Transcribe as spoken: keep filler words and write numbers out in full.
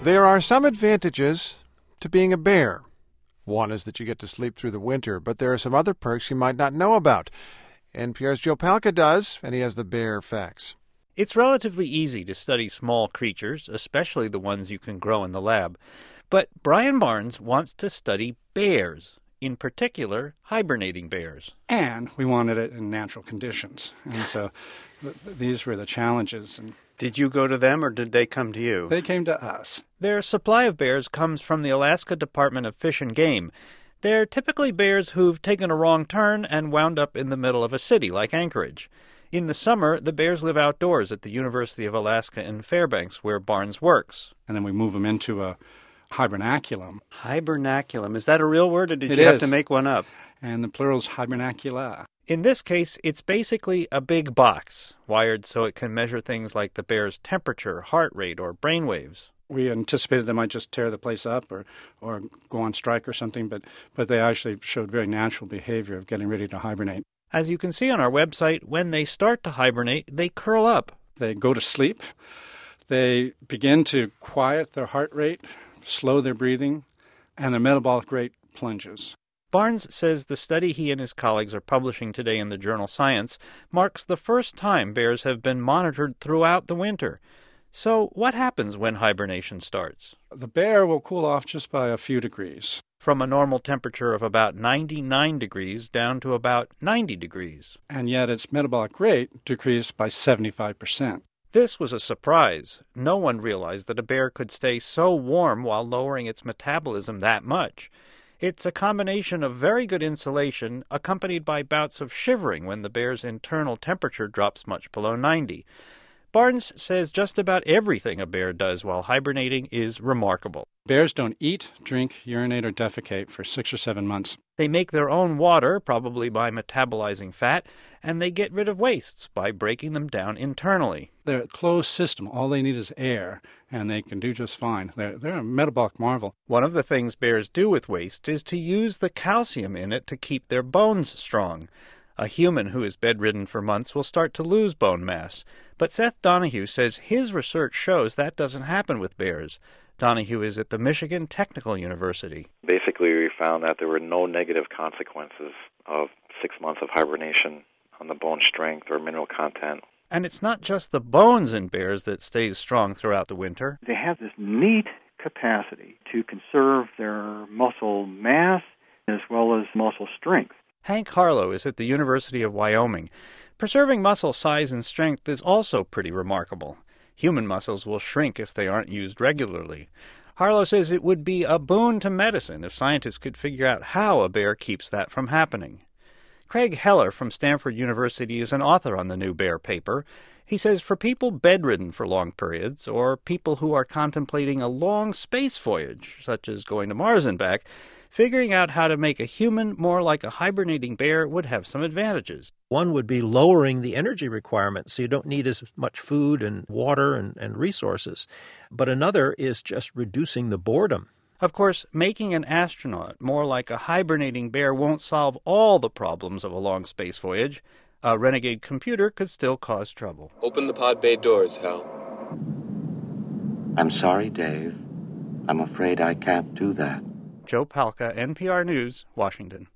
There are some advantages to being a bear. One is that you get to sleep through the winter, but there are some other perks you might not know about. N P R's Joe Palca does, and he has the bear facts. It's relatively easy to study small creatures, especially the ones you can grow in the lab. But Brian Barnes wants to study bears, in particular hibernating bears. And we wanted it in natural conditions. And so th- these were the challenges. And did you go to them or did they come to you? They came to us. Their supply of bears comes from the Alaska Department of Fish and Game. They're typically bears who've taken a wrong turn and wound up in the middle of a city like Anchorage. In the summer, the bears live outdoors at the University of Alaska in Fairbanks, where Barnes works. And then we move them into a hibernaculum. Hibernaculum. Is that a real word, or did it you is. have to make one up? And the plural's hibernacula. In this case, it's basically a big box, wired so it can measure things like the bear's temperature, heart rate, or brain waves. We anticipated they might just tear the place up or, or go on strike or something, but, but they actually showed very natural behavior of getting ready to hibernate. As you can see on our website, when they start to hibernate, they curl up. They go to sleep. They begin to quiet their heart rate, slow their breathing, and their metabolic rate plunges. Barnes says the study he and his colleagues are publishing today in the journal Science marks the first time bears have been monitored throughout the winter. So what happens when hibernation starts? The bear will cool off just by a few degrees. From a normal temperature of about ninety-nine degrees down to about ninety degrees. And yet its metabolic rate decreased by seventy-five percent. This was a surprise. No one realized that a bear could stay so warm while lowering its metabolism that much. It's a combination of very good insulation accompanied by bouts of shivering when the bear's internal temperature drops much below ninety. Barnes says just about everything a bear does while hibernating is remarkable. Bears don't eat, drink, urinate, or defecate for six or seven months. They make their own water, probably by metabolizing fat, and they get rid of wastes by breaking them down internally. They're a closed system. All they need is air, and they can do just fine. They're, they're a metabolic marvel. One of the things bears do with waste is to use the calcium in it to keep their bones strong. A human who is bedridden for months will start to lose bone mass. But Seth Donahue says his research shows that doesn't happen with bears. Donahue is at the Michigan Technical University. Basically, we found that there were no negative consequences of six months of hibernation on the bone strength or mineral content. And it's not just the bones in bears that stays strong throughout the winter. They have this neat capacity to conserve their muscle mass as well as muscle strength. Hank Harlow is at the University of Wyoming. Preserving muscle size and strength is also pretty remarkable. Human muscles will shrink if they aren't used regularly. Harlow says it would be a boon to medicine if scientists could figure out how a bear keeps that from happening. Craig Heller from Stanford University is an author on the new bear paper. He says for people bedridden for long periods, or people who are contemplating a long space voyage, such as going to Mars and back, figuring out how to make a human more like a hibernating bear would have some advantages. One would be lowering the energy requirements, so you don't need as much food and water and, and resources. But another is just reducing the boredom. Of course, making an astronaut more like a hibernating bear won't solve all the problems of a long space voyage. A renegade computer could still cause trouble. Open the pod bay doors, Hal. I'm sorry, Dave. I'm afraid I can't do that. Joe Palca, N P R News, Washington.